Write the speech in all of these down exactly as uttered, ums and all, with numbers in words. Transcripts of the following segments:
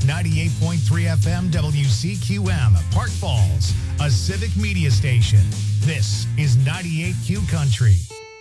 ninety-eight point three F M W C Q M, Park Falls, a civic media station. This is ninety-eight Q Country.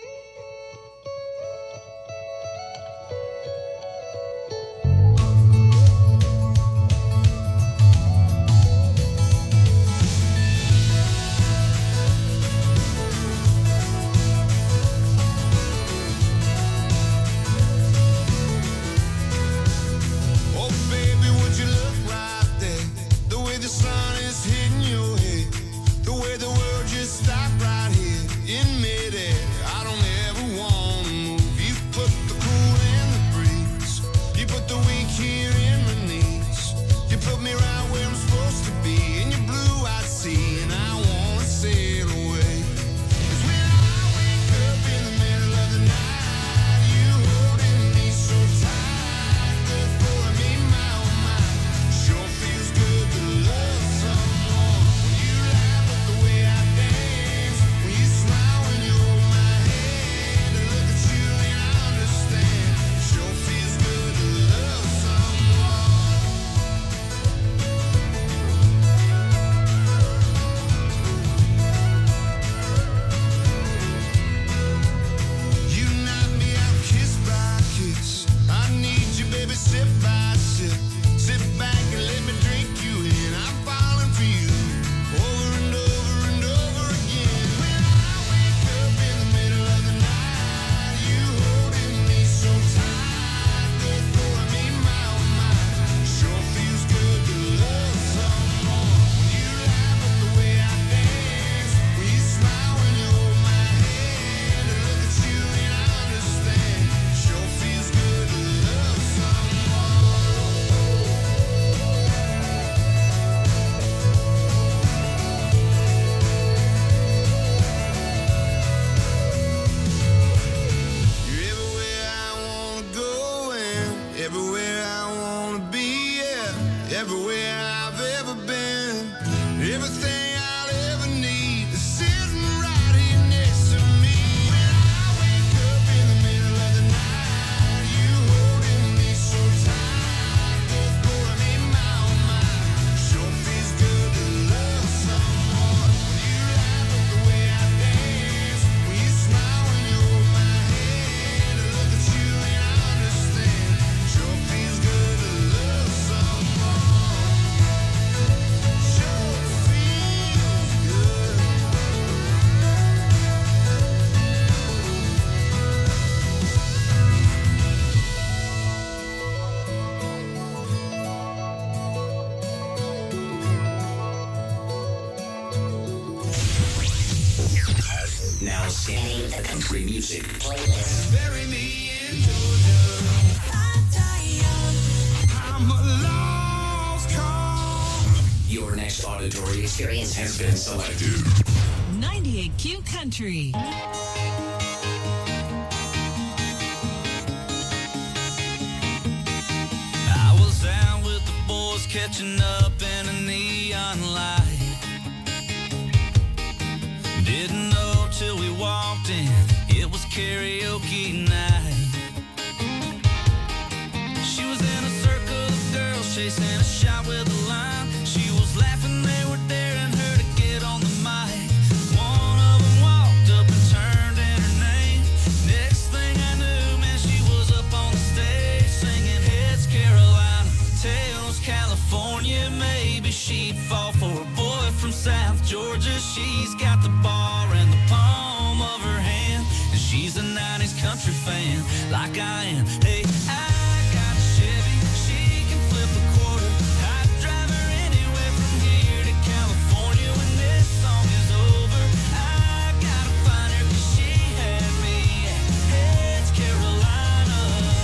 ninety-eight Q Country. I was out with the boys catching up in a neon light. Didn't know till we walked in, it was karaoke night. She was in a circle of girls chasing a shot with a line. She was laughing, they were daring her to get on the mic. One of them walked up and turned in her name. Next thing I knew, man, she was up on the stage singing Heads Carolina, Tails California. Maybe she'd fall for a boy from South Georgia. She's got the bar in the palm of her hand, and she's a nineties country fan like I am. Hey, I got a Chevy, she can flip a quarter. I'd drive her anywhere from here to California when this song is over. I gotta find her 'cause she had me at Heads Carolina.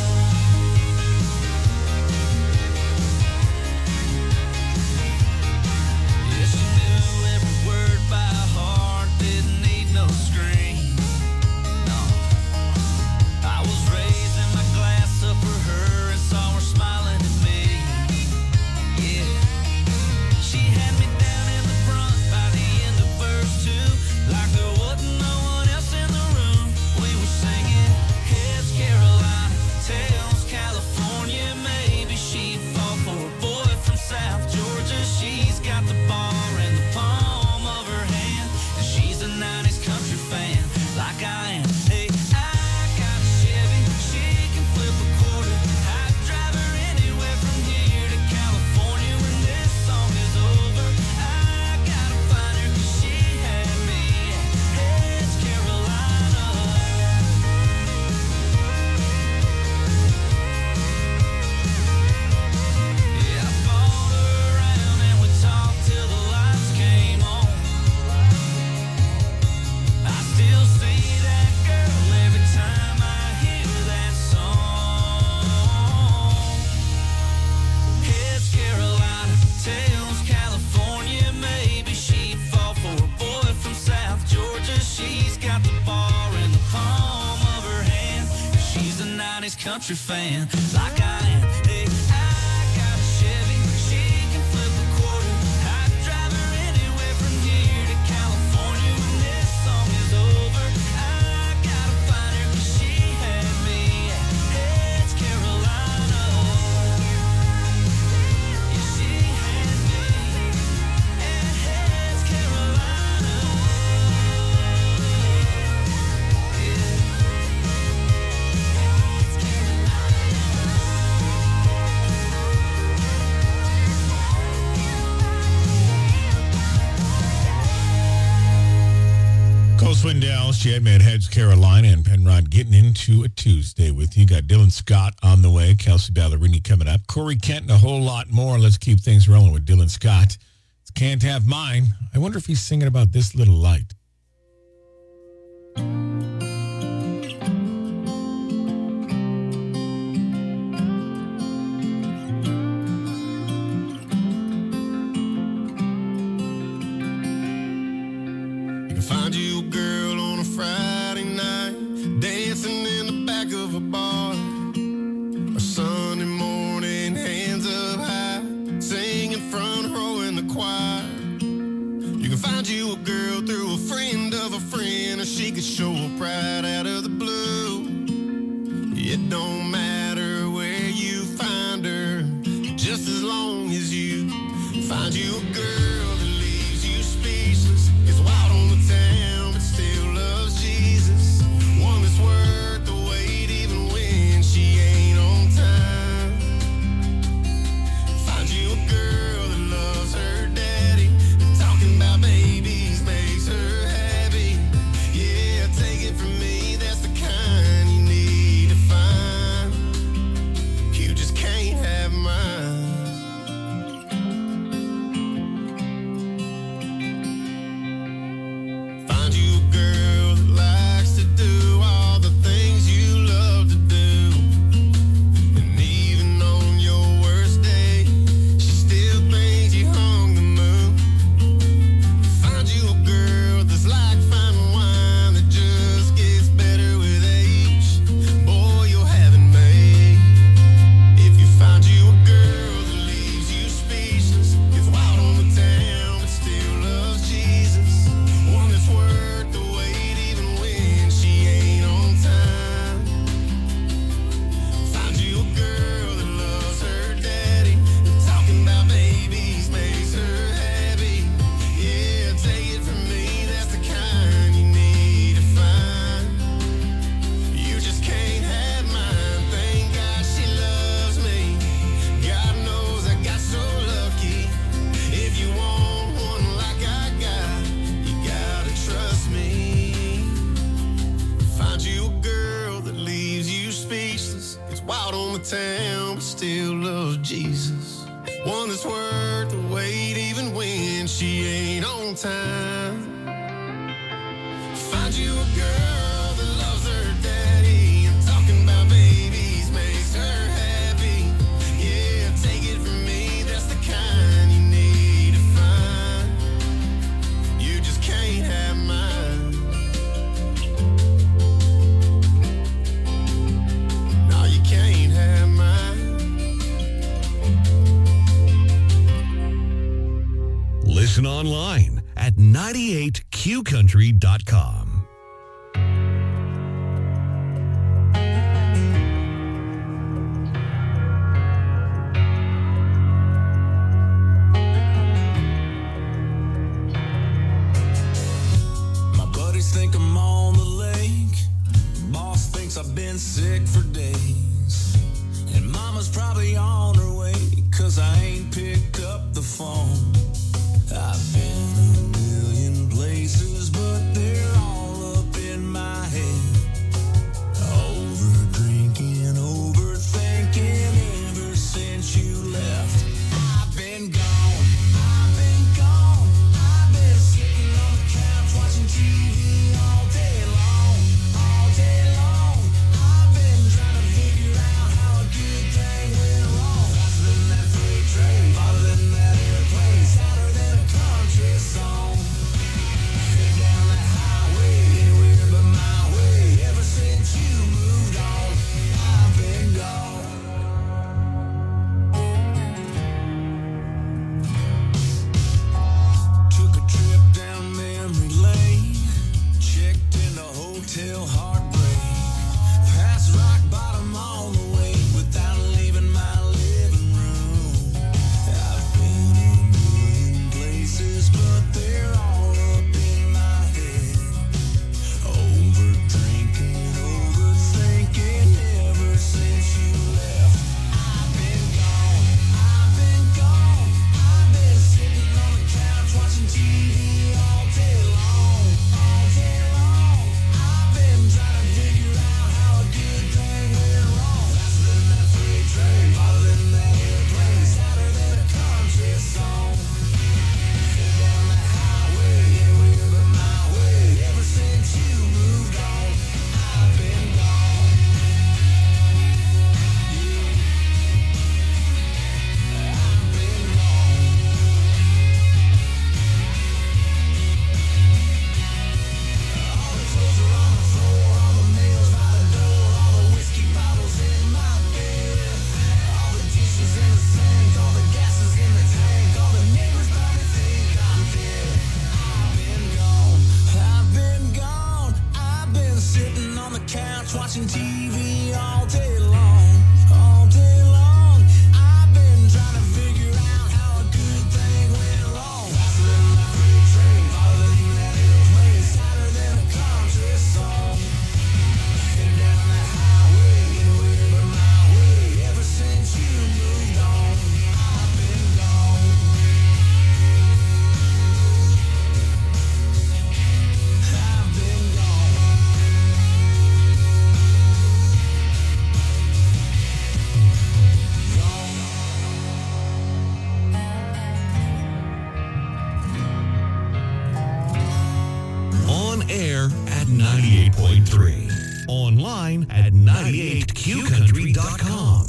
Yeah, she knew every word by heart, didn't need no screen. No, I was raising my glass up for her. country fan like I am. Hey, I got a Chevy, she can flip a quarter. I'd drive her anywhere from here to California when this song is over. I gotta find her 'cause she had me at Edge, Carolina. Yeah, she had me at Edge, Carolina. Cole Swindell, she had me at Heads, Carolina, and Penrod getting into a Tuesday with you. Got Dylan Scott on the way, Kelsey Ballerini coming up, Corey Kent, and a whole lot more. Let's keep things rolling with Dylan Scott. It's Can't Have Mine. I wonder if he's singing about this little light. Find you a girl on a Friday night, dancing in the back of a bar. Or Sunday morning, hands up high, singing front row in the choir. You can find you a girl through a friend of a friend, or she could show up right out of the blue. It don't matter where you find her, just as long as you find you a girl that leaves you speechless. It's wild on the town, but still loves Jesus. One that's worth the wait, even when she ain't on time. Find you a girl that loves her daddy, talking about babies makes her happy. Yeah, take it from me, that's the kind you need to find. You just can't have mine. Find you a girl that likes to do all the things you love to do. And even on your worst day, she still thinks you hung the moon. Find you a girl that's like fine wine that just gets better with age. Boy, you'll have it made. If you find you a girl that leaves you speechless, it's wild on the town, but still loves Jesus. One that's worth the wait, even when she ain't on time. Find you a girl that loves her daddy, talking about babies makes her happy. Yeah, take it from me, that's the kind you need to find. You just can't have mine. Thank God she loves me. God knows I got so lucky. If you want one like I got, you gotta trust me. Find you a girl that leaves you speechless. It's wild on the town, but still loves Jesus. One that's worth the wait, even when she ain't on time. Find you a girl that loves her daddy, and talking about babies makes her happy. Yeah, take it from me, that's the kind you need to find. You just can't have mine. No, you can't have mine. Listen online at ninety-eight q country dot com. My buddies think I'm on the lake. Boss thinks I've been sick for days. And mama's probably on her way, 'cause I ain't picked up the phone. I've been a million places, but they're all ninety-eight point three. Online at ninety-eight q country dot com.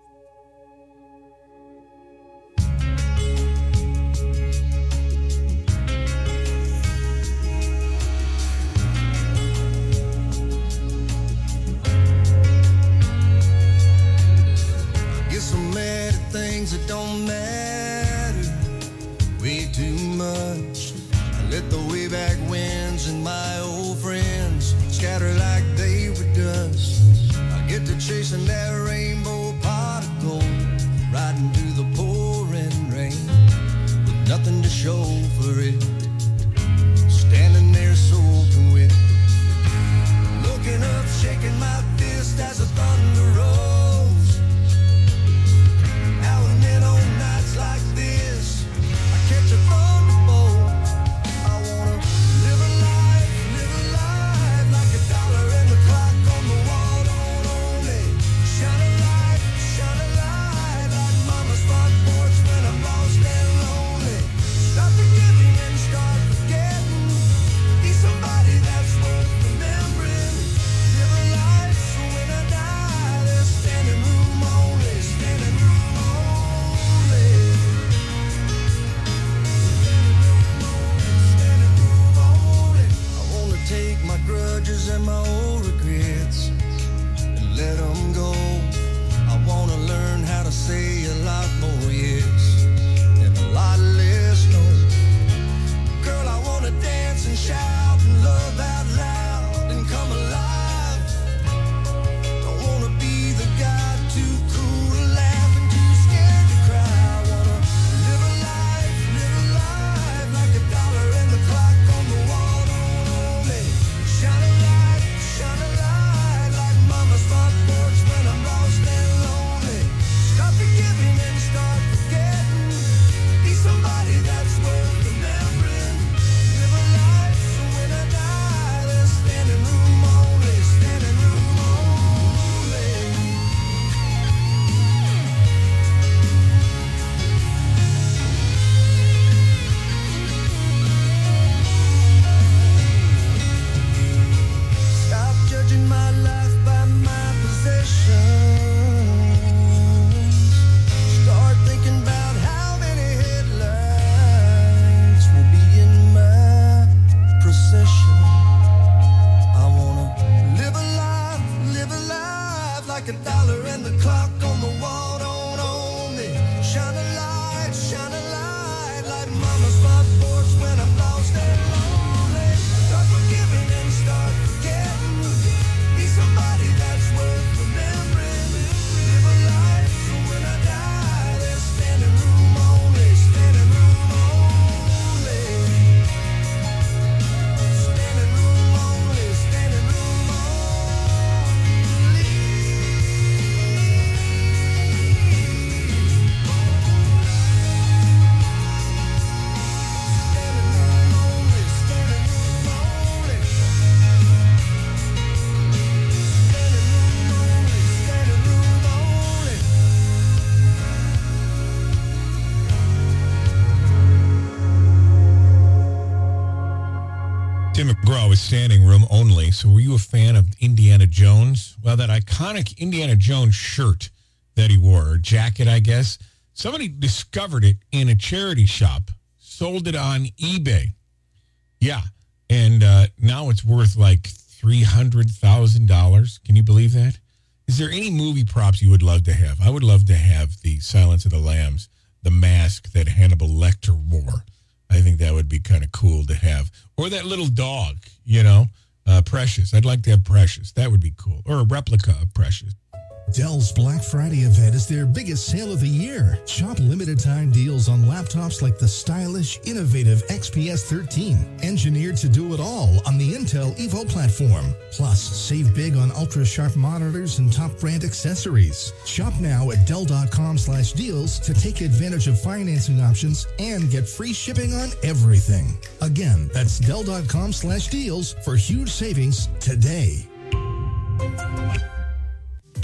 Guess I'm mad at things that don't matter way too much. I let the way back winds and my old friends scatter like they were dust. I get to chasing that rainbow pot of gold, riding through the pouring rain with nothing to show for it, standing there soaking wet, looking up, shaking my fist as the thunder rolls. Now and then on nights like this, I catch a thunderbolt. I wanna live a life, live a life like a dollar and the clock on the wall don't only shine a light, shine a light like mama's front porch when I'm lost and lonely. Stop forgiving and start forgetting. Be somebody that's worth remembering. Live a life so when I die, there's standing room only, standing room only. Standing room only. I wanna take my grudges and my old regrets and let them go. I wanna learn how to say a lot more yes and a lot less no. Girl, I wanna dance and shout and love out loud and come alive. Don't wanna be the guy too cool to laugh and too scared to cry. I wanna live a life, live a life like a dollar and the clock on the wall don't only shine a light, shine a light like mama's front porch when I'm lost and lonely. Stop forgiving and start forgetting. Be somebody that's worth remembering. Live a life so when I die, there's standing room only, standing room only. Stop judging my life by my possessions. Start thinking about how many headlights will be in my procession. I wanna live a life, live a life like a dollar and the clock on the wall don't own me. Shine a light, shine a light like mama's front porch when I'm lost and lonely. Start forgiving and start forgetting. Be somebody that's worth remembering. Live a life so when I die, there's standing room only, standing room only. Standing room only, standing room only. Standing room only, standing room only. Standing room only, standing room only. Tim McGraw was Standing Room Only. So were you a fan of Indiana Jones? Well, that iconic Indiana Jones shirt that he wore, or jacket, I guess, somebody discovered it in a charity shop, sold it on eBay. Yeah, and uh, now it's worth like three hundred thousand dollars. Can you believe that? Is there any movie props you would love to have? I would love to have the Silence of the Lambs, the mask that Hannibal Lecter wore. I think that would be kind of cool to have. Or that little dog, you know, uh, Precious. I'd like to have Precious. That would be cool. Or a replica of Precious. Dell's Black Friday event is their biggest sale of the year. Shop limited time deals on laptops like the stylish, innovative X P S thirteen, engineered to do it all on the Intel Evo platform. Plus, save big on ultra-sharp monitors and top brand accessories. Shop now at Dell.com slash deals to take advantage of financing options and get free shipping on everything. Again, that's Dell.com slash deals for huge savings today.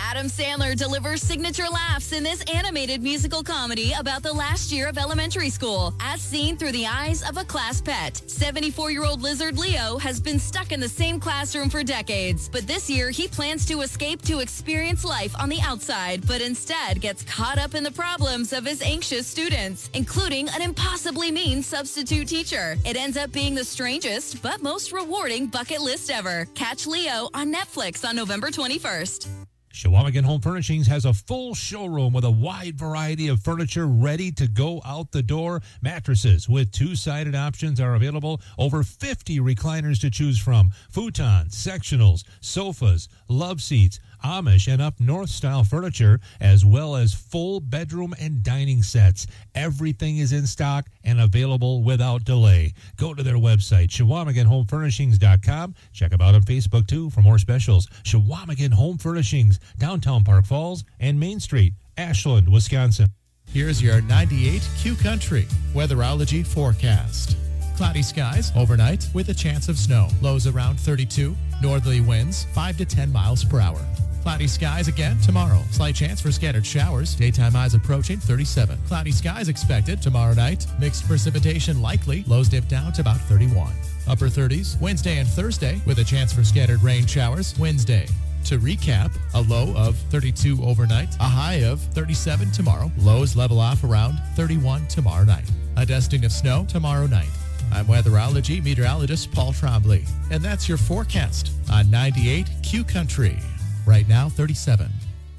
Adam Sandler delivers signature laughs in this animated musical comedy about the last year of elementary school, as seen through the eyes of a class pet. seventy-four-year-old lizard Leo has been stuck in the same classroom for decades, but this year he plans to escape to experience life on the outside, but instead gets caught up in the problems of his anxious students, including an impossibly mean substitute teacher. It ends up being the strangest but most rewarding bucket list ever. Catch Leo on Netflix on November twenty-first. Chequamegon Home Furnishings has a full showroom with a wide variety of furniture ready to go out the door. Mattresses with two-sided options are available. Over fifty recliners to choose from. Futons, sectionals, sofas, love seats, Amish and up north style furniture, as well as full bedroom and dining sets. Everything is in stock and available without delay. Go to their website, Chequamegon Home Furnishings dot com. Check them out on Facebook, too, for more specials. Chequamegon Home Furnishings, downtown Park Falls and Main Street, Ashland, Wisconsin. Here's your ninety-eight Q Country weatherology forecast. Cloudy skies overnight with a chance of snow. Lows around thirty-two. Northerly winds five to ten miles per hour. Cloudy skies again tomorrow. Slight chance for scattered showers. Daytime highs approaching thirty-seven. Cloudy skies expected tomorrow night. Mixed precipitation likely. Lows dip down to about thirty-one. Upper thirties Wednesday and Thursday with a chance for scattered rain showers. Wednesday. To recap, a low of thirty-two overnight, a high of thirty-seven tomorrow. Lows level off around thirty-one tomorrow night. A dusting of snow tomorrow night. I'm weatherology meteorologist Paul Trombley, and that's your forecast on ninety-eight Q Country. Right now, thirty-seven.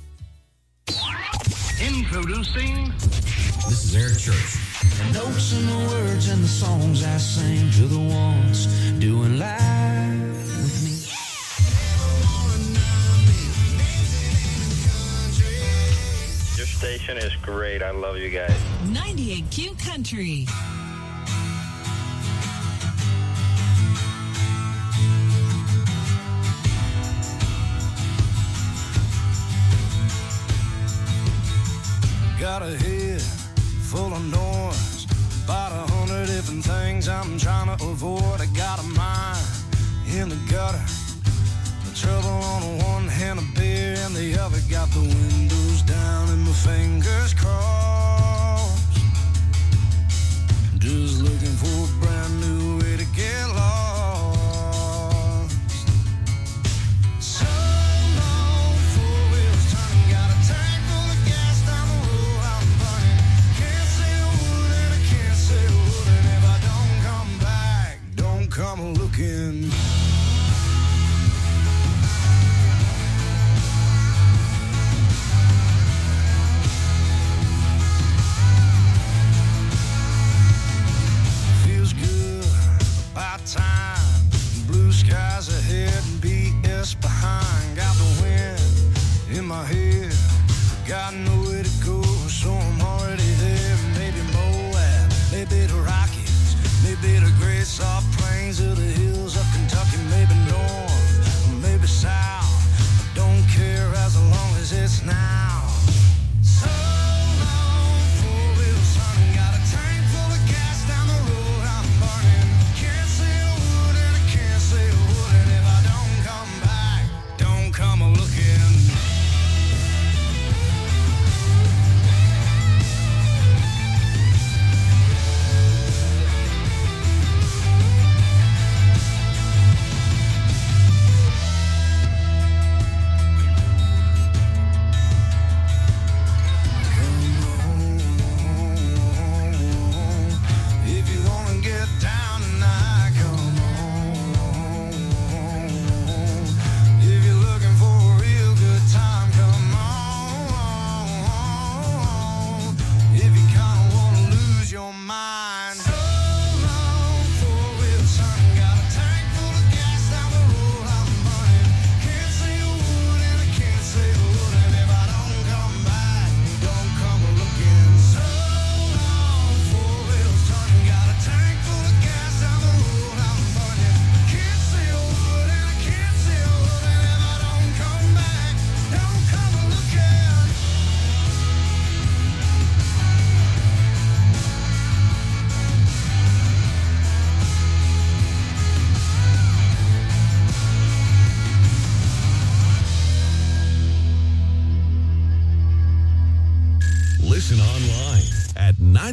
Introducing. This is Eric Church. The notes and the words and the songs I sing to the ones doing live with me. Your station is great. I love you guys. ninety-eight Q Country. Got a head full of noise, about a hundred different things I'm trying to avoid. I got a mind in the gutter, the trouble on the one hand, a beer in the other. Got the windows down and my fingers crossed, just looking for a brand new way to get lost. Come looking.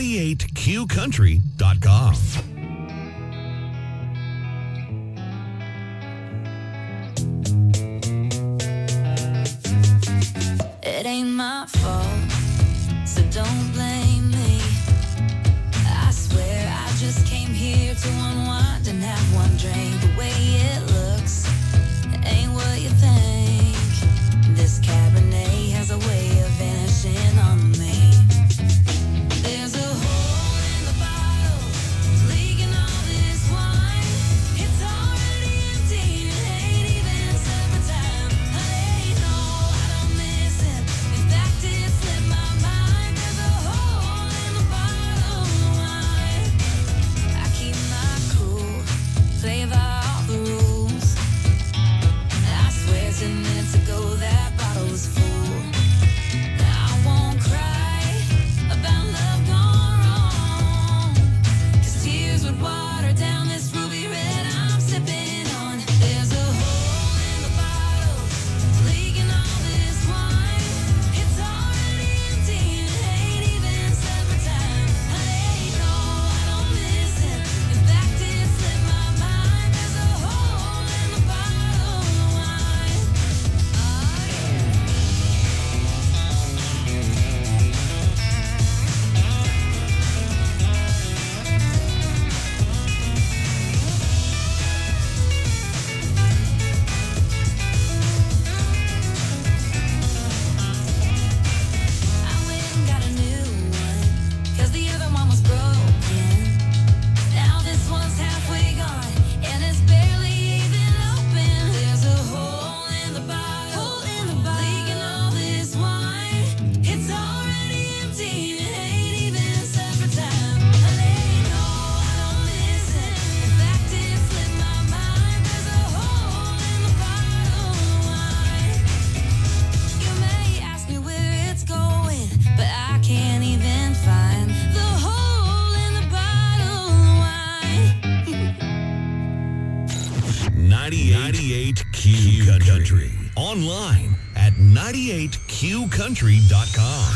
ninety-eight Q country dot com. It ain't my fault, so don't blame me. I swear I just came here to unwind and have one drink. The way it looks ain't what you think. This Cabernet has a way of vanishing on me. There's a hole in the bottle, leaking all this wine. It's already empty, it ain't even supper time. Hey, no, I don't miss it. In fact, it slipped my mind. There's a hole in the bottle of wine. I keep my cool, play by all the rules. I swear ten minutes ago that bottle was full. I won't cry about love gone wrong, 'cause tears would water down this ruby red I'm sipping on. There's a hole in the bottle, leaking all this wine. It's already empty, it ain't even supper time. Hey, no, I don't miss it. In fact, it slipped my mind. There's a hole in the bottle of wine. Oh, yeah. I went and got a new one, 'cause the other one was broken. Now this one's halfway gone, and it's barely even open. There's a hole in the bottle, leaking all this wine. It's already empty, it ain't even supper time. Honey, no, I don't miss it. In fact, it slipped my mind. There's a hole in the bottle of wine. You may ask me where it's going, but I can't even find the hole in the bottle of wine. ninety-eight Q Country. Online at ninety-eight Q country dot com.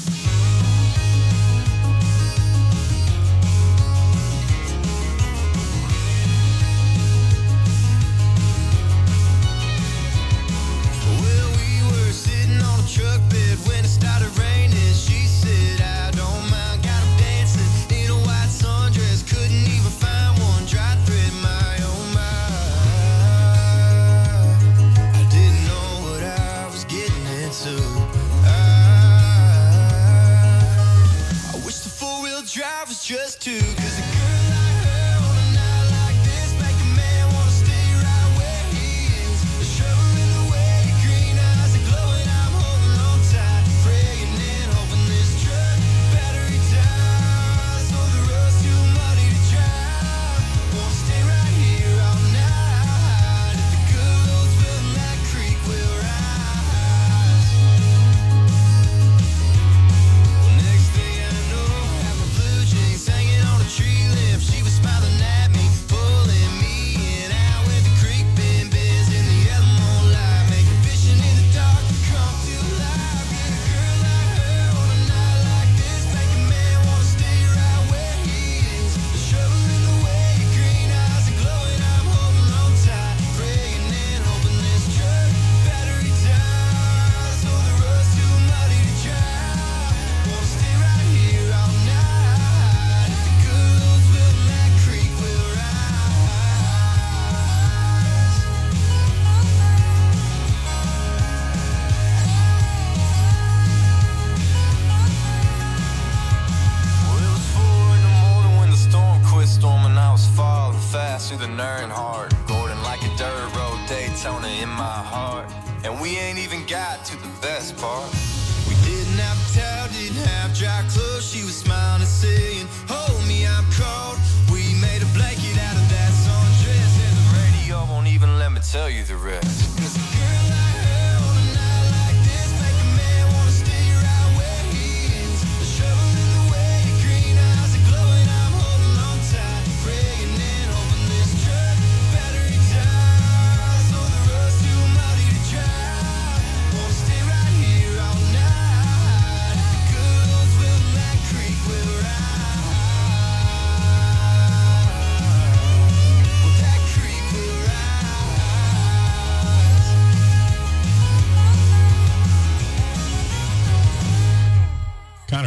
Well, we were sitting on a truck bed when it started raining. She said, I don't mind, got him dancing in a white sundress. Couldn't even find one dry thread, my oh my. I didn't know what I was getting into. I, I wish the four-wheel drive was just two, 'cause a girl like her on a night like this make a man wanna stay right where he is. The shovel in the way, your green eyes are glowing. I'm holding on tight, praying and hoping this truck battery dies, so the road's too muddy to drive. Wanna stay right here all night. If the good Lord's willing, that creek will rise. Well, next thing I know, I have my blue jeans hanging on a tree limb. She was smiling at me, pulling me in. Out with the creek bend, biz in the yellow moonlight, making fishing in the dark come to life. Get a girl like her on a night like this, make a man wanna stay right where he is. The shovel in the way, your green eyes are glowing. I'm holding on tight, praying and hoping this truck battery dies, so the road's too muddy to drive. Wanna stay right here all night. If the good Lord's willing, that creek will rise. Well, it was four in the morning when the storm quit storming. I was falling fast through the Nernhart, Gordon like a dirt road Daytona in my heart. And we ain't even got to the best part. We didn't have a towel, didn't have dry clothes. She was smiling and saying, hold me, I'm cold. We made a blanket out of that sundress, and the radio won't even let me tell you the rest. 'Cause a girl like her on a night like this make a man wanna stay right where he is. The shovel in the way, your green eyes are glowing. I'm holding on tight, praying and hoping this truck battery dies, so the road's too muddy to drive. Wanna stay right here all night. If the good Lord's willing, that creek will rise.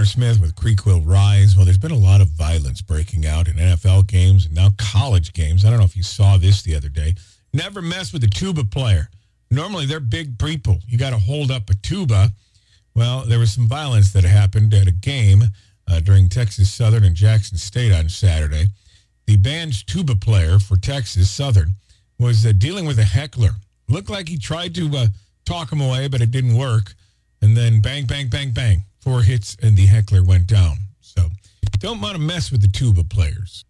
Smith with Creekville Rise. Well, there's been a lot of violence breaking out in N F L games and now college games. I don't know if you saw this the other day. Never mess with a tuba player. Normally, they're big people. You got to hold up a tuba. Well, there was some violence that happened at a game uh, during Texas Southern and Jackson State on Saturday. The band's tuba player for Texas Southern was uh, dealing with a heckler. Looked like he tried to uh, talk him away, but it didn't work. And then bang, bang, bang, bang. Four hits, and the heckler went down. So don't want to mess with the tuba players.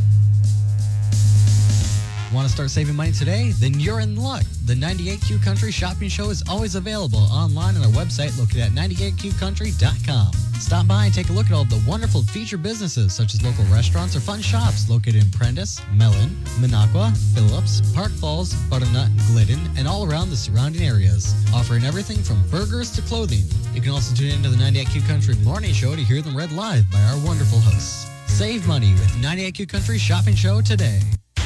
Want to start saving money today? Then you're in luck. The ninety-eight Q Country Shopping Show is always available online on our website located at ninety-eight q country dot com. Stop by and take a look at all the wonderful featured businesses such as local restaurants or fun shops located in Prentice, Mellon, Minocqua, Phillips, Park Falls, Butternut, Glidden, and all around the surrounding areas. Offering everything from burgers to clothing. You can also tune into the ninety-eight Q Country Morning Show to hear them read live by our wonderful hosts. Save money with ninety-eight Q Country Shopping Show today.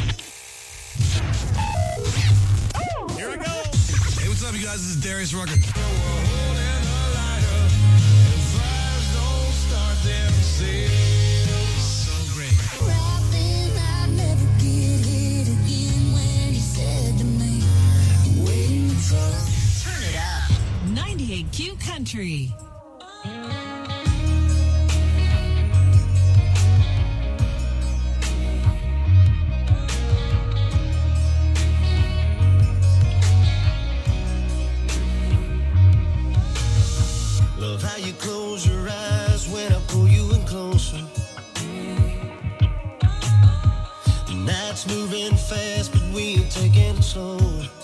Here we go. Hey, what's up, you guys? This is Darius Rucker. So great. Turn it up. ninety-eight Q Country. Love how you close your eyes when I pull you in closer. Nights moving fast, but we ain't taking it slow.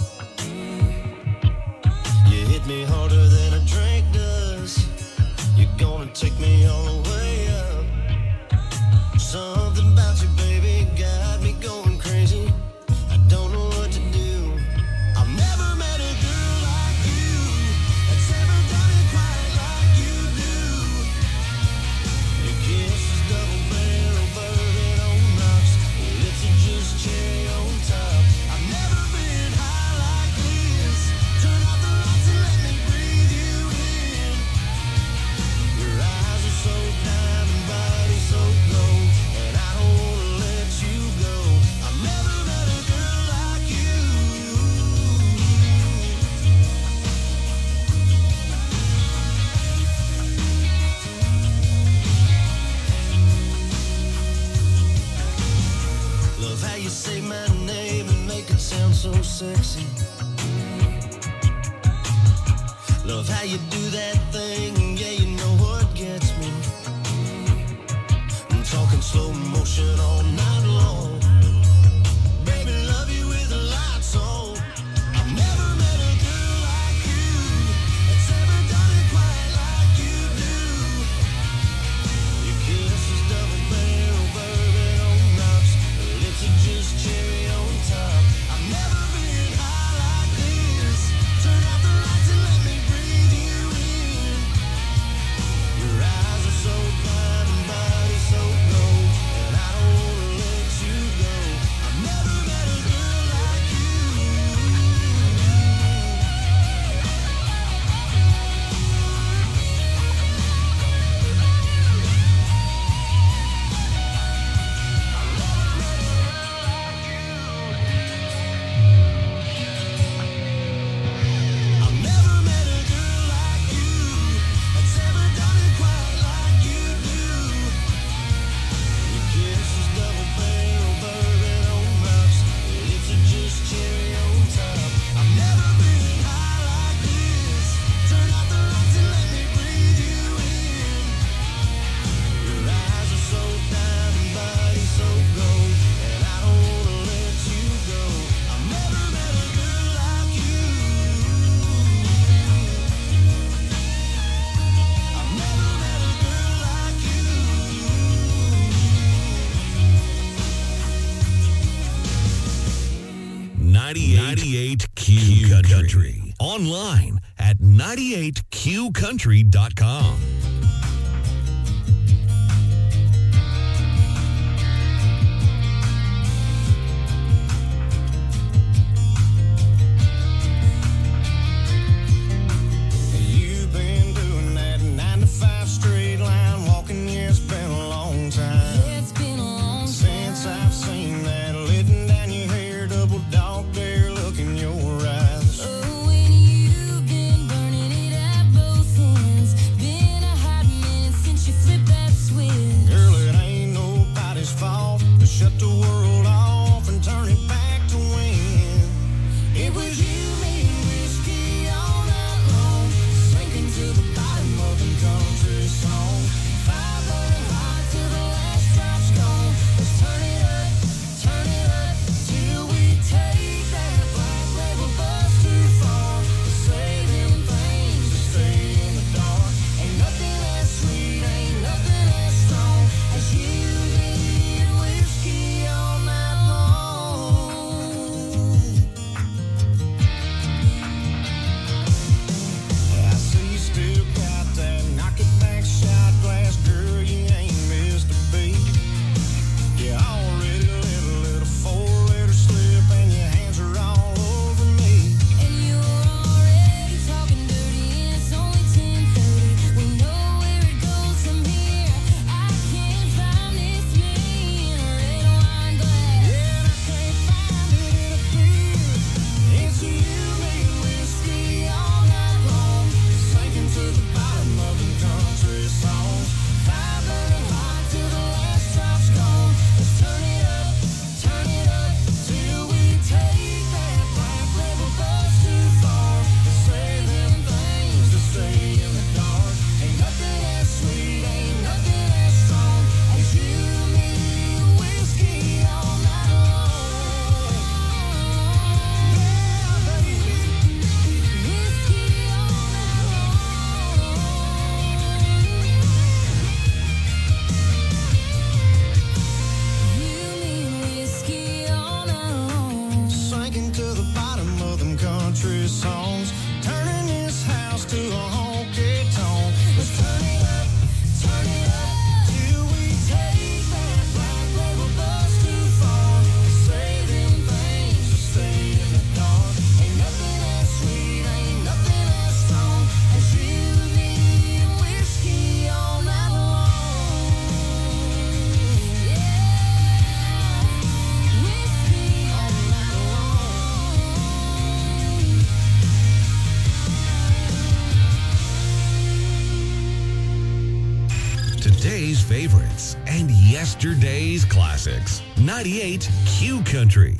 You hit me harder than a drink does. You're gonna take me all the way up. Something about you, baby, got me going crazy. I don't know what to do. I've never met a girl like you that's ever done it quite like you do. Your kiss is double barrel, bourbon on rocks. Your lips are just cherry on top. I've never been high like this. Turn out the lights and let me breathe you in. Your eyes are so diamond, body so glow, and I don't wanna let you go. I've never met a girl like you. Love how you say my name and make it sound so sexy. Love how you do that thing, yeah, you know what gets me. I'm talking slow motion all night long. Baby, love you with the lights on. I've never met a girl like you that's ever done it quite like you do. Your kiss is double barrel, bourbon on rocks. Your lips are just cherry on top. I've never been high like this. Turn out the lights and let me breathe you in. Your eyes are so blind and body so glow, and I don't wanna let you go. I've never met a girl like you. I've never met a girl like you that's ever done it quite like you do. Your kiss is double barrel, bourbon on rocks. Your lips are just cherry on top. I've never been high like this. Turn out the lights and let me breathe you in. Your eyes are so diamond, body so gold, and I don't wanna let you go. I've never met a girl like you. I've never met a girl like you. ninety-eight Q Country. Online at ninety-eight q country dot com. You've been doing that nine to five straight line yesterday's classics. ninety-eight Q Country.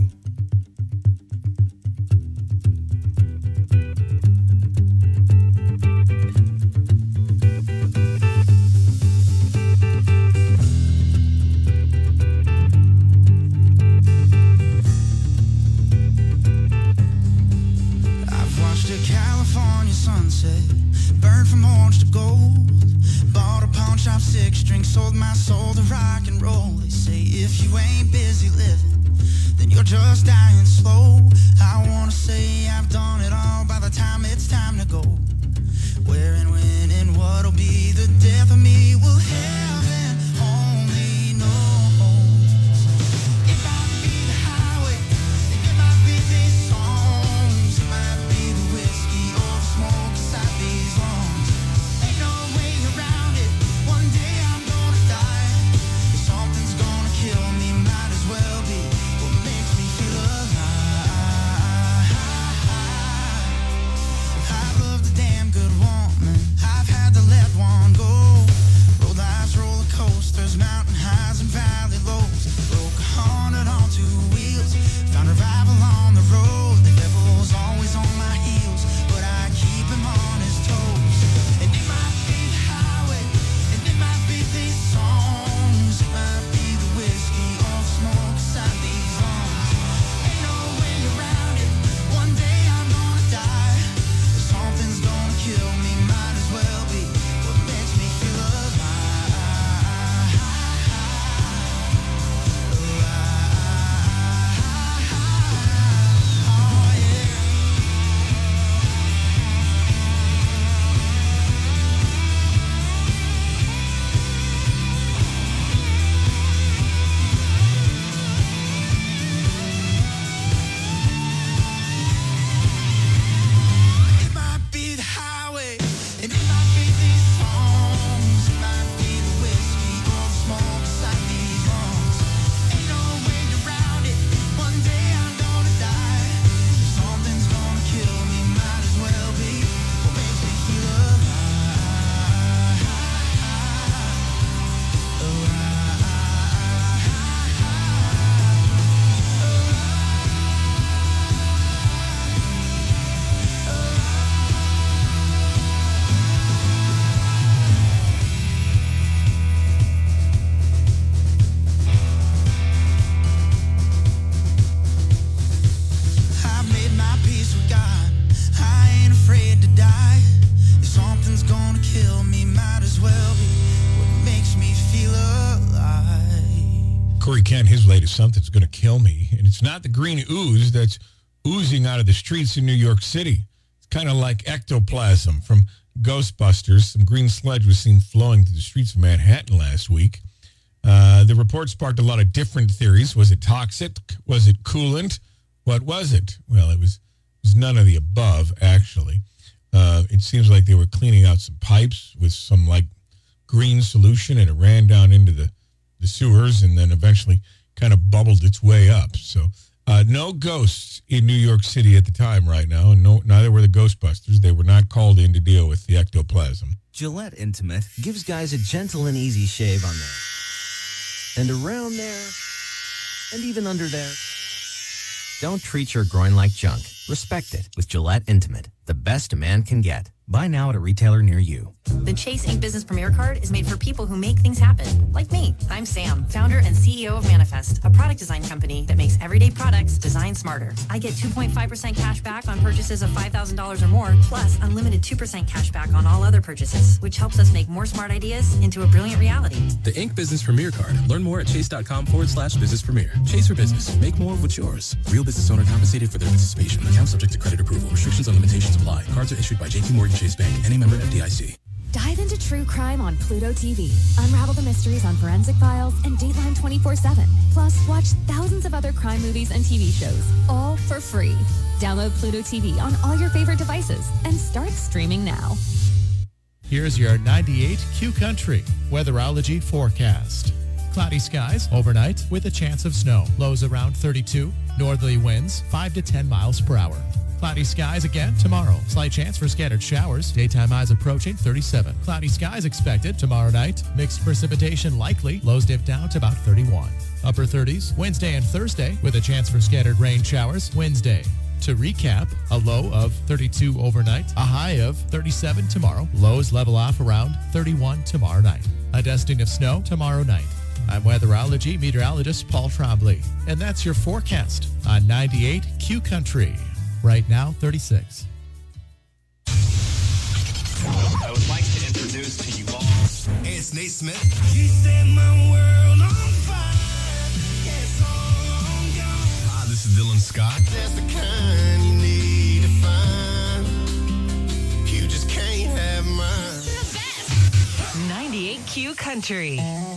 California sunset, burned from orange to gold. Bought a pawn shop, six string, sold my soul to rock and roll. They say if you ain't busy living, then you're just dying slow. I wanna say I've done it all by the time it's time to go. Where and when and what'll be the death of me will heaven only knows. It might be the highway, it might be these songs, it might be the whiskey or the smoke inside these lungs. Ain't no way around it, one day I'm gonna die. If something's gonna kill me, might as well be what makes me feel alive. I've loved a damn good woman, I've had to let one go. Road life's roller coasters, mountain highs and valley lows. Broke a hundred on two wheels, found a rival on the road. The devil's always on my heels, but I keep him on his toes. And it might be the highway, and it might be these songs, it might be the whiskey or the smoke inside these lungs. Ain't no way around it, one day I'm gonna die. If something's gonna kill me, might as well be what makes me feel alive. Oh yeah. It might be the highway, and it might be these songs, it might be the whiskey or the smoke inside these lungs. Ain't no way around it, one day I'm gonna die. If something's gonna kill me, might as well be what makes me feel alive. I've made my peace with God, I ain't afraid to die. If something's gonna kill me, might as well be what makes me feel alive. Corey Kent, his latest Something's Gonna Kill Me. And it's not the green ooze that's oozing out of the streets in New York City. It's kind of like ectoplasm from Ghostbusters. Some green sludge was seen flowing through the streets of Manhattan last week. Uh, the report sparked a lot of different theories. Was it toxic? Was it coolant? What was it? Well, it was, it was none of the above, actually. Uh, it seems like they were cleaning out some pipes with some, like, green solution, and it ran down into the, the sewers and then eventually kind of bubbled its way up. So uh, no ghosts in New York City at the time right now, and no, neither were the Ghostbusters. They were not called in to deal with the ectoplasm. Gillette Intimate gives guys a gentle and easy shave on there, and around there, and even under there. Don't treat your groin like junk. Respect it with Gillette Intimate, the best a man can get. Buy now at a retailer near you. The Chase Ink Business Premier Card is made for people who make things happen, like me. I'm Sam, founder and C E O of Manifest, a product design company that makes everyday products designed smarter. I get two point five percent cash back on purchases of five thousand dollars or more, plus unlimited two percent cash back on all other purchases, which helps us make more smart ideas into a brilliant reality. The Ink Business Premier Card. Learn more at chase.com forward slash business premier. Chase for business. Make more of what's yours. Real business owner compensated for their participation. Account subject to credit approval. Restrictions and limitations apply. Cards are issued by J P Morgan Chase Bank. Any member F D I C. Dive into true crime on Pluto T V. Unravel the mysteries on Forensic Files and Dateline twenty-four seven. Plus, watch thousands of other crime movies and T V shows, all for free. Download Pluto T V on all your favorite devices and start streaming now. Here's your ninety-eight Q Country weatherology forecast. Cloudy skies overnight with a chance of snow. Lows around thirty-two. Northerly winds five to ten miles per hour. Cloudy skies again tomorrow. Slight chance for scattered showers. Daytime highs approaching thirty-seven. Cloudy skies expected tomorrow night. Mixed precipitation likely. Lows dip down to about thirty-one. Upper thirties Wednesday and Thursday with a chance for scattered rain showers. Wednesday. To recap, a low of thirty-two overnight, a high of thirty-seven tomorrow. Lows level off around thirty-one tomorrow night. A dusting of snow tomorrow night. I'm weatherology meteorologist Paul Trombley, and that's your forecast on ninety-eight Q Country. Right now, thirty-six. I would like to introduce to you all. Hey, it's Nate Smith. You set my world on fire. Yes, all on you. Hi, this is Dylan Scott. That's the kind you need to find. You just can't have mine. ninety-eight Q Country.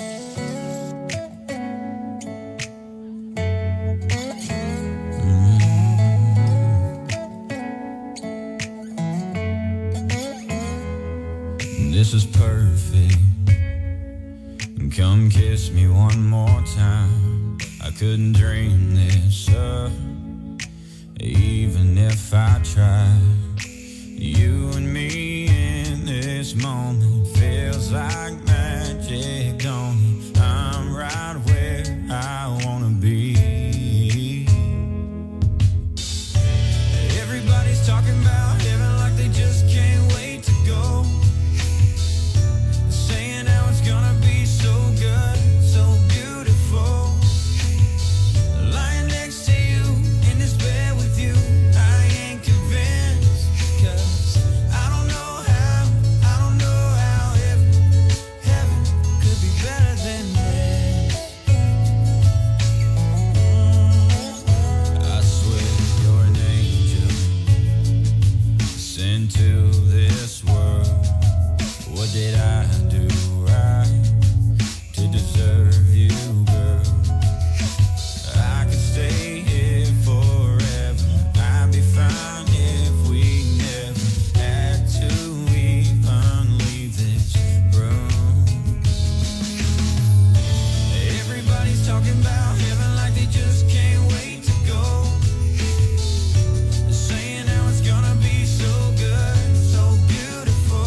This is perfect. Come kiss me one more time. I couldn't dream this up, even if I tried. You and me in this moment feels like magic, don't it? I'm right where I wanna be. Everybody's talking about heaven like they just can't wait to go. Saying how it's gonna be so good, so beautiful. Lying next to you, in this bed with you, I ain't convinced. Cause I don't know how, I don't know how heaven, heaven could be better than this. I swear you're an angel sent to this world. What did I do right to deserve you, girl? I could stay here forever. I'd be fine if we never had to even leave this room. Everybody's talking about heaven like they just can't wait to go. Saying how it's gonna be so good, so beautiful.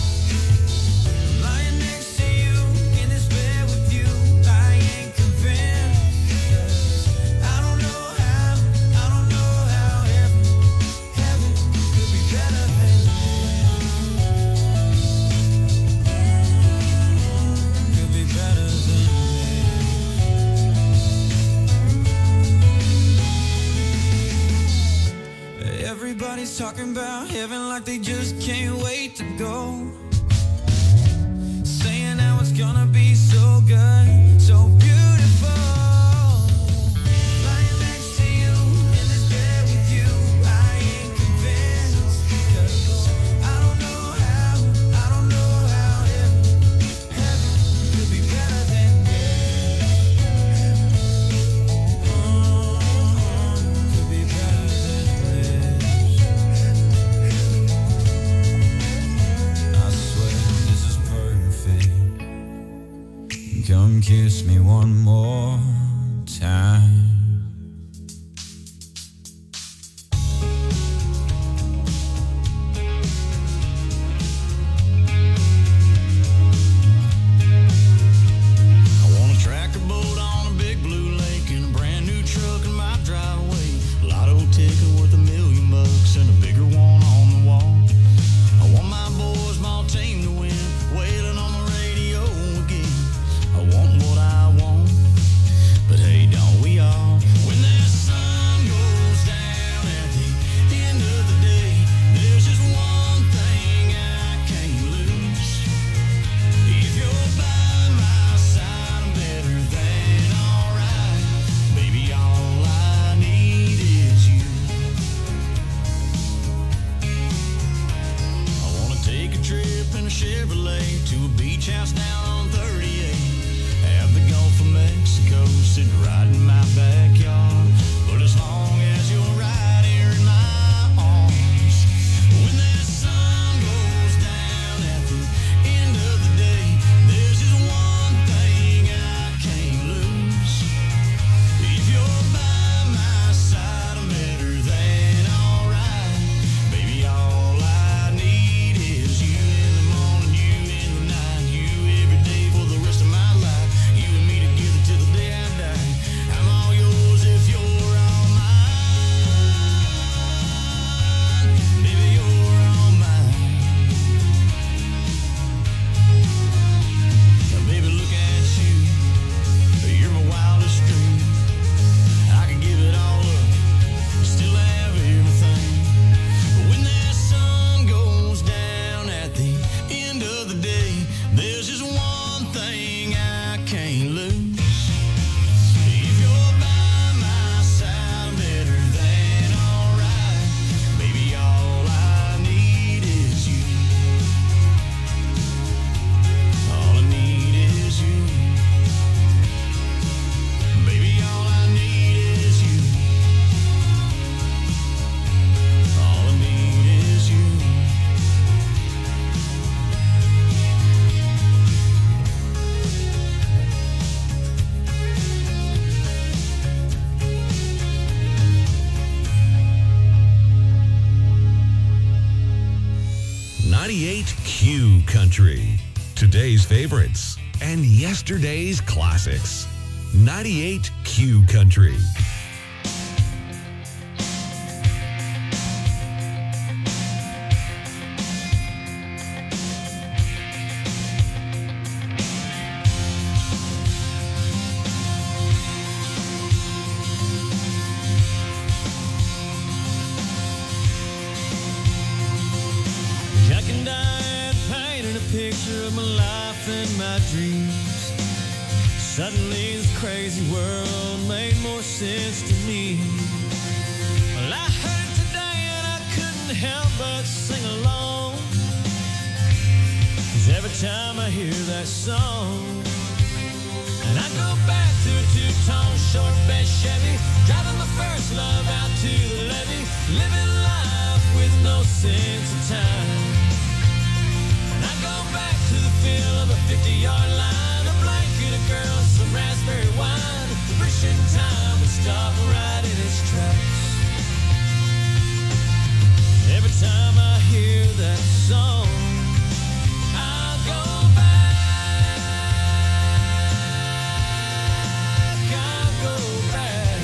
Lying next to you, in this bed with you, I ain't convinced. Cause I don't know how, I don't know how heaven, heaven could be better than this. Could be better than this. Everybody's talking about heaven like they just can't wait to go. Saying how it's gonna be so good, so beautiful. Lying next to you, in this bed with you, I ain't convinced. Cause I don't know how, I don't know how heaven, heaven could be better than this. Oh, could be better than this. I swear this is perfect. Come kiss me one more time. I want a tractor boat on a big blue lake and a brand new truck in my driveway. Lotto ticket worth a million bucks and a bigger one on the wall. I want my boys, my team to win, wailing on the radio again. I want what I want, but hey, don't we all? Q Country. Today's favorites and yesterday's classics. ninety-eight Q Country. Jack and Diane painted a picture of my life and my dreams. Suddenly this crazy world made more sense to me. Well, I heard it today and I couldn't help but sing along. 'Cause every time I hear that song, and I go back to a two-tone short bed Chevy, driving my first love out to the levee, living life with no sense of time. And I go back to the feel of a fifty-yard line, a blanket, a girl, some raspberry wine, wishing time would stop right in its tracks. Every time I hear that song, I go back, I go back.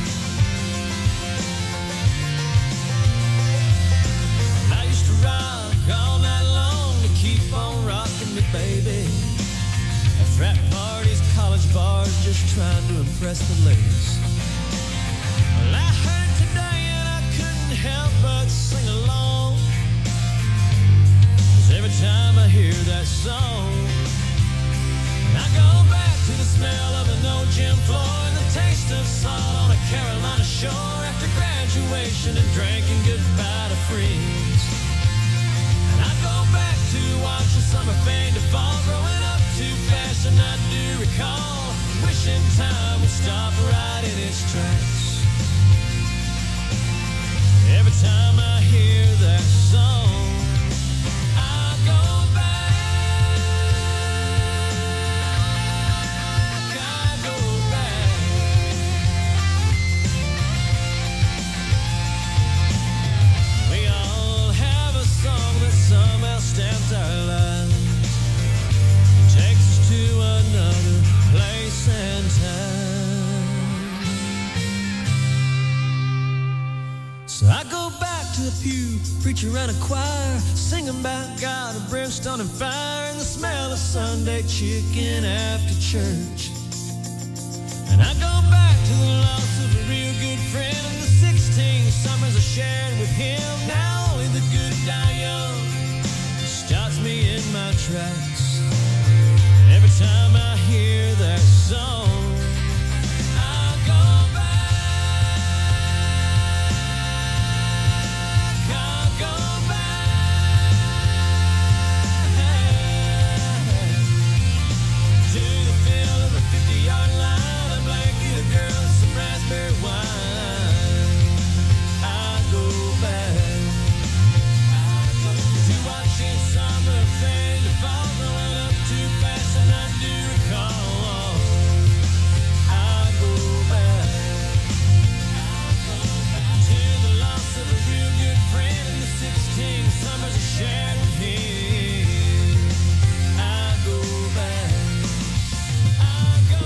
I used to rock all night long to keep on rocking me, baby. At frat parties, college bars, just trying to impress the ladies. Well, I heard today and I couldn't help but sing along. 'Cause every time I hear that song, I go back to the smell of an old gym floor and the taste of salt on a Carolina shore after graduation and drinking goodbye to friends. And I go back to watching summer fade to fall, growing up too fast, and I do recall wishing time would stop right in its tracks. Every time I hear that song, I go back, I go back. We all have a song that somehow stamps our lives. It takes us to another place and time. So I go back to the pew, preacher and a choir, singing about God, a brimstone and fire, and the smell of Sunday chicken after church. And I go back to the loss of a real good friend and the sixteen summers I shared with him. Now only the good die young stops me in my tracks. Every time I hear that song, I go back, I go back to the feel of a fifty-yard line, a blanket, a girl, some raspberry wine. I go back to watching summer fade to fall, growing up too fast, and I do recall. I go back to the loss of a real good friend and the sixteen summers I shared with him. I go back, I go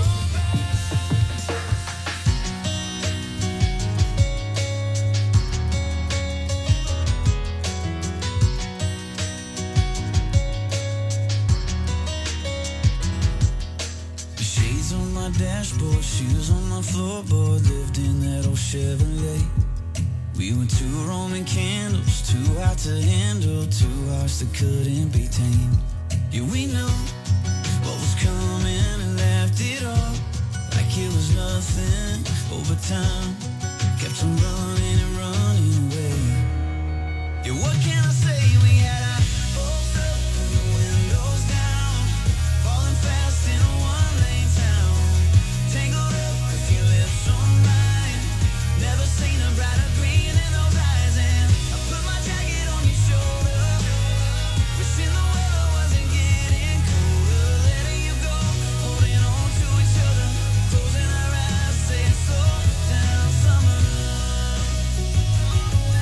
Shades on my dashboard, shoes on my floorboard, lived in that old Chevrolet. We were two Roman candles, too hot to handle, two hearts that couldn't be tamed. Yeah, we knew what was coming and laughed it off like it was nothing. Over time, kept on running and running away. Yeah, what can I say? We had our hopes up and the windows down, falling fast in a one-lane town. Tangled up with your lips on mine, never seen a brighter green in those eyes. And I put my jacket on your shoulder, wishing the weather wasn't getting colder. Letting you go, holding on to each other, closing our eyes, saying slow down, summer love.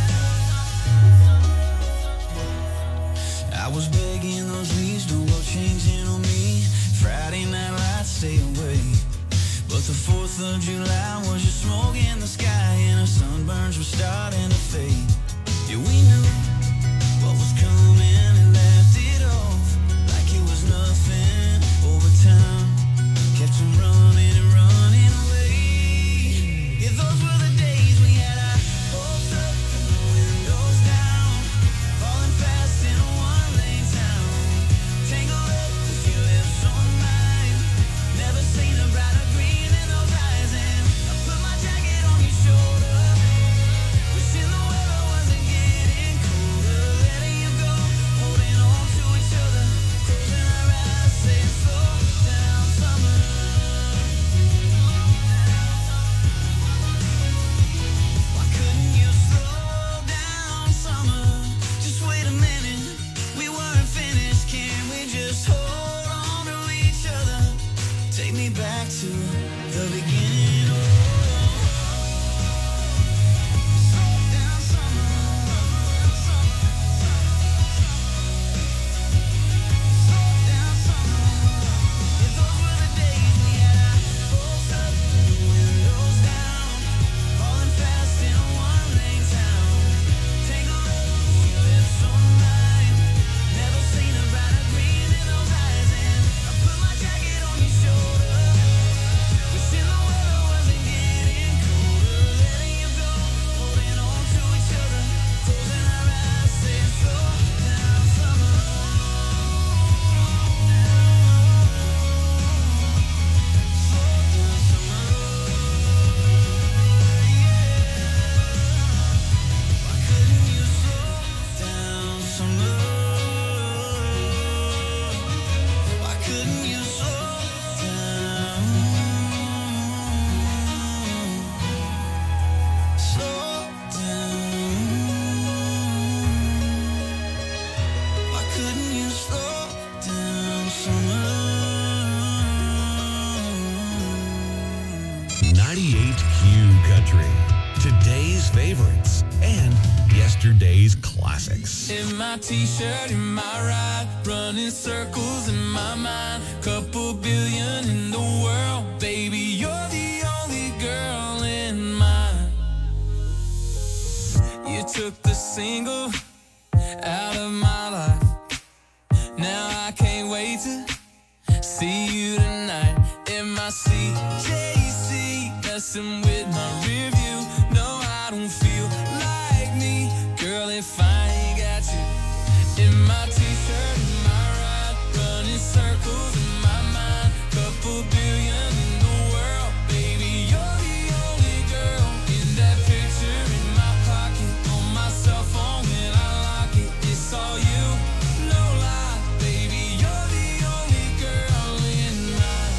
fourth of July was just smoke in the sky, and our sunburns were starting to fade. Yeah, we knew what was coming and laughed it off like it was nothing. Over time, kept on running and running away. Yeah, those were the days we had our hopes up and the windows down, falling fast in a one-lane town, tangled up with you lips on mine. Never seen a brighter green in those eyes, and I put my jacket on your shoulder, wishing the weather wasn't getting colder. Letting you go, holding on to each other, closing our eyes, saying slow down summer. Why couldn't you slow down summer? Just wait a minute, we weren't finished. Can we just hold on to each other? Take me back to the beginning. Oh, slow down summer. Slow down summer. Yeah, those were the days we had our hopes up and the windows down, falling fast in a one-lane town, tangled up with your lips on mine. Never seen a brighter green in those eyes, and I put my jacket on your shoulder, wishing the weather wasn't getting colder. Letting you go, holding on to each other, closing our eyes, saying slow down summer. Slow down summer. Why couldn't you slow down summer? Why couldn't you slow down? Slow down. Why couldn't you slow down summer? ninety-eight Q Country. Today's favorites and yesterday's classics. In my t-shirt, in my ride, running circles in my mind. Couple billion in the world, baby, you're the only girl in mine. You took the single out of my life. Now I can't wait to see you tonight. In my C J C, messing with my rear view. No, I don't feel like me, girl, if I ain't got you. In my t-shirt, in my ride, running circles in my mind. Couple billion in the world, baby, you're the only girl. In that picture in my pocket, on my cell phone when I lock it, it's all you, no lie, baby, you're the only girl in mine.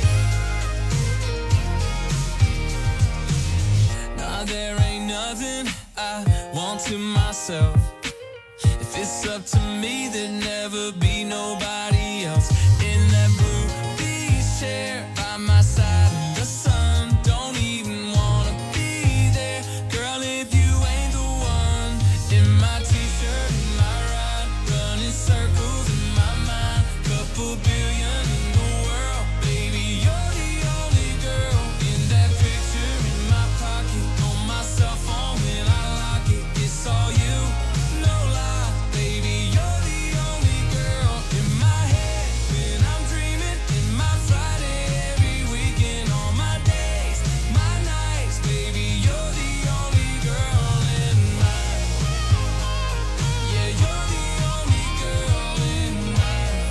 Nah, there ain't nothing I want to myself. If it's up to me, there'd never be nobody else. In that blue beach chair by my side in the sun, don't even wanna be there, girl, if you ain't the one. In my t-shirt, in my ride, running circles in my mind. Couple billion in the world, baby, you're the only girl. In that picture in my pocket, on my cell phone when I lock it, it's all you, no lie, baby, you're the only girl. In my head when I'm dreaming, in my Friday every weekend, on my days, my nights, baby, you're the only girl in mine. Yeah, you're the only girl in mine.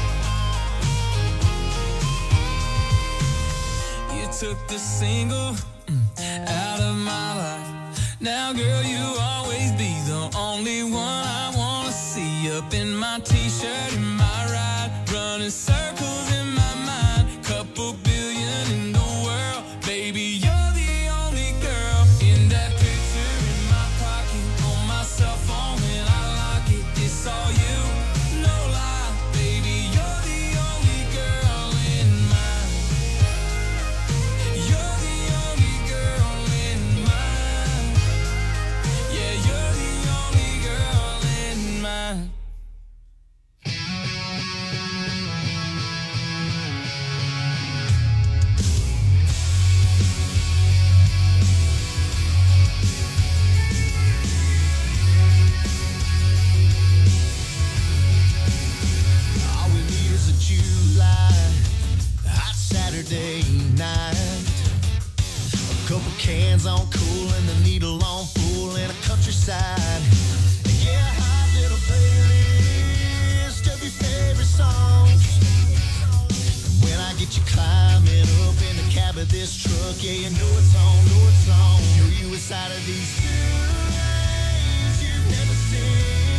You took the single mm, out of my life. Now, girl, you always be the only one I wanna see. Up in my t-shirt, in my ride, running circles in my mind. Couple billion in the world, baby, you're the only girl. In that picture in my pocket, on my cell phone when I lock it, it's all you, no lie, baby, you're the only girl in mine. You're the only girl in mine. Yeah, you're the only girl in mine. hands on cool and the needle on full in a countryside. Yeah, hot little playlist of your favorite songs. When I get you climbing up in the cab of this truck, yeah, you know it's on, know it's on. You're you inside of these two lanes you've never seen.